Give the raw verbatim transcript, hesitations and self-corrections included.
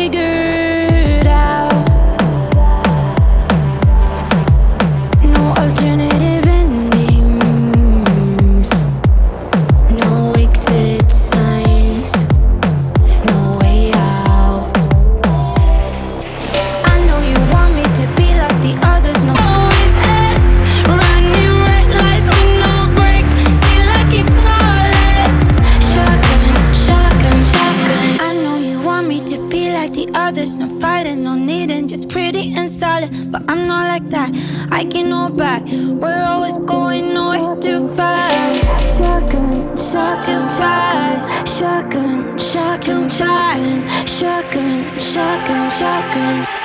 figured out. No alternative endings, no exit signs, no way out. I know you want me to be like the others, no always ends. Running red lights with no brakes, still I keep calling. Shotgun, shotgun, shotgun. I know you want me to be like the others, no fighting, no needing, just pretty and solid. But I'm not like that, I can hold back. We're always going nowhere too fast. Shotgun, shotgun, too fast. Shotgun, shotgun, too fast. Shotgun, shotgun, shotgun.